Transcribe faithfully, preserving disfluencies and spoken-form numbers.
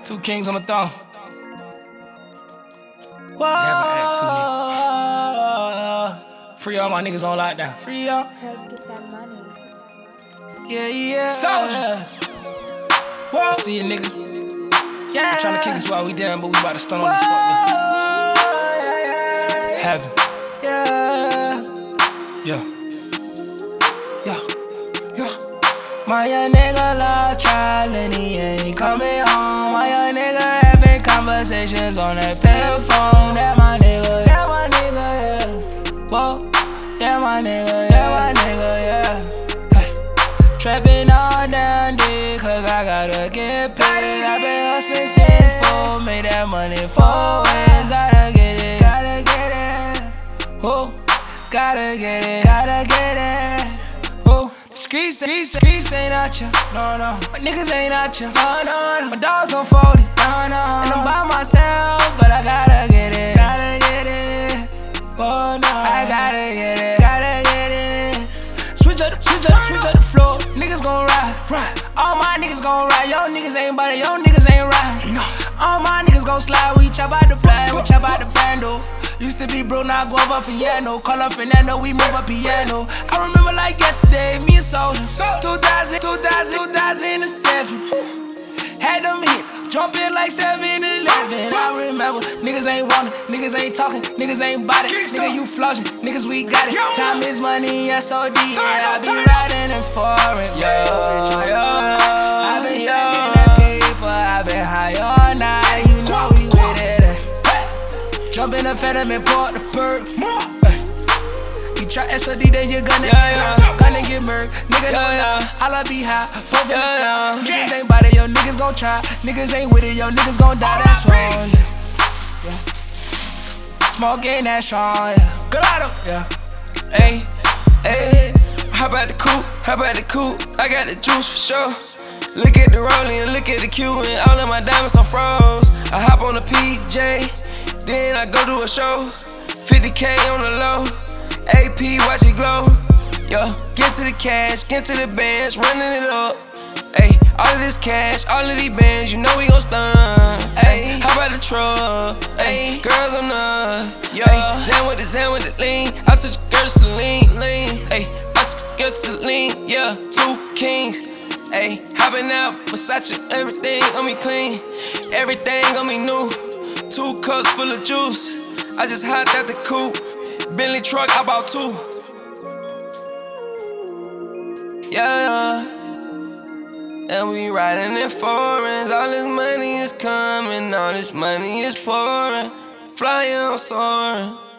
Two kings on the throne. Whoa. Have an act, two niggas. Free all my niggas on lockdown. Free up. Cuz get that money. Yeah, yeah. Soldier. Whoa. I see a nigga. Yeah. I'm tryna kick us while we down, but we about to stun on this fuck nigga. Heaven. Yeah. Yeah. Yeah. Yeah. My young nigga love traveling, he ain't coming home. My young nigga having conversations on that cell phone. That my nigga, that my nigga, yeah. Whoa, that my nigga, that my nigga, yeah. Hey. Trapping all down there, cause I gotta get paid. I been hustling since four, made that money four ways. Gotta get it, gotta get it. Oh, gotta get it, gotta get it. Oh. Streets, streets, streets ain't out ya, no, no. My niggas ain't out ya, no, no, no. My dogs on forty, no, no. And I'm by myself, but I gotta get it, gotta get it. Oh no, I gotta get it, gotta get it. Switch up, switch up, switch up the floor. Niggas gon' ride, ride. All my niggas gon' ride. Yo niggas ain't body, yo niggas ain't ride. No. All my niggas gon' slide. We chop out the plan, we chop out the bando. Used to be broke, now I go over piano. Call up Fernando, we move up piano. I remember like yesterday, me and Soldier. two thousand, two thousand, two thousand seven. Had them hits, jumping like seven eleven. I remember, niggas ain't wantin', niggas ain't talking, niggas ain't bout it. Nigga, you flossing, niggas, we got it. Time is money, S O D, yeah. I be riding in foreign, yo, yo. I been stacking that paper, I been high all night. You know we with it. Jump in the Phantom and port the perk. You try S O D, then you gonna yeah, yeah. Gonna get murked. Nigga, yeah, yeah. I'll be high. Both yeah, yeah. Niggas ain't bout it, yo. Niggas gon' try. Niggas ain't with it, yo. Niggas gon' die. That's wrong. Yeah. Smoking that strong. Yeah. Galado. Yeah. Hey, hey. How about the coupe? How about the coupe? I got the juice for sure. Look at the rolling and look at the Q and all of my diamonds on froze. I hop on the P J. Then I go to a show, fifty K on the low, A P watch it glow. Yo, get to the cash, get to the bands, running it up. Ayy, all of this cash, all of these bands, you know we gon' stun. Ayy, how about the truck? Ayy, girls on the, yo, Zan with the Zan with the lean. I took your girl to Celine, ayy, I took your girl to Celine, yeah, two kings. Ayy, hopping out, Versace, everything on me clean, everything on me new. Two cups full of juice. I just hopped out the coupe. Bentley truck, I bought two. Yeah. And we riding in foreigns. All this money is coming. All this money is pouring. Flying, I'm soaring.